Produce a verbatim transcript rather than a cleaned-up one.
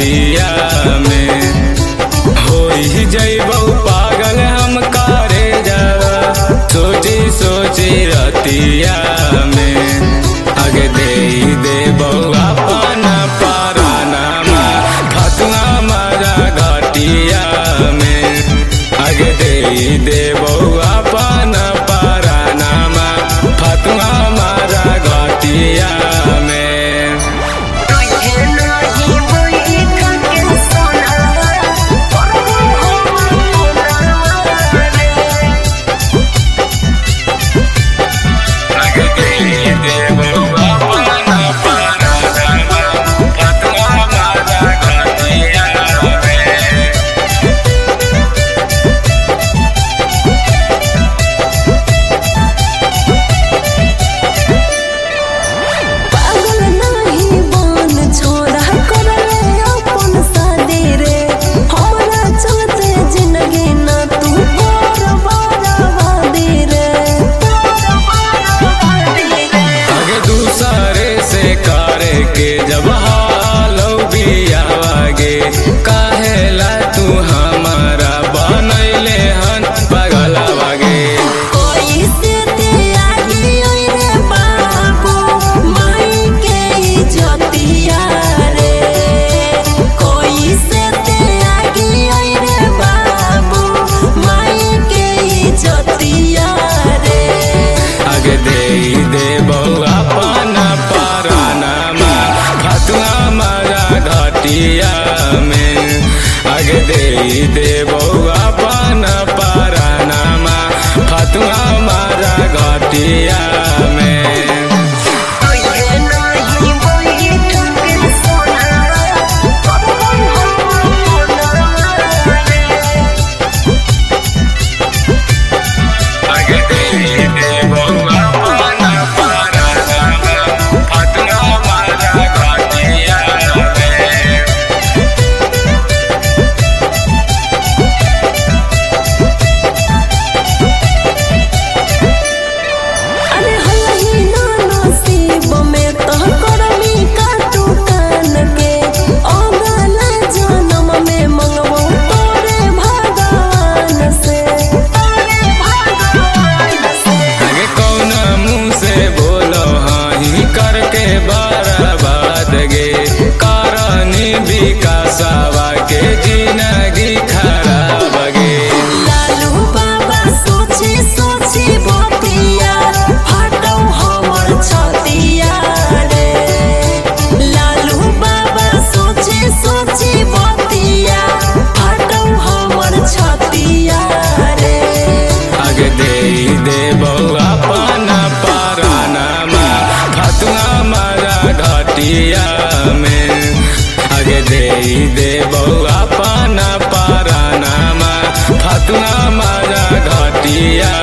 रतिया में होई जइबौ पागल हम करे जावा सोची सोची रतिया में आगे दे देबौ अपन परानामा फतुआ मारा घटिया में आगे दे देबौ अपन परानामा फतुआ मारा घटिया में। जब हालो बियावागे काहेला तू हमारा बनैले हन पगलवागे कोई से ते आगी ओइ रे बाबू माई के इज्जतिया रे कोई से ते आगी ओइ रे बाबू माई के इज्जतिया रे आगे दे देबौ अपन परानामा फतुआ मारा घटिया में आगे दे देबौ अपन परानामा फतुआ मारा घटिया में। विकासवा के जिंदगी खराब गे लालू बाबा सोची सोची बतिया हटौ हमर छतिया रे लालू बाबा सोची सोची बतिया हटौ हमर छतिया रे आगे दे देबौ अपन परानामा फतुआ मारा घटिया में आगे दे देबौ अपन परानामा फतुआ मारा घटिया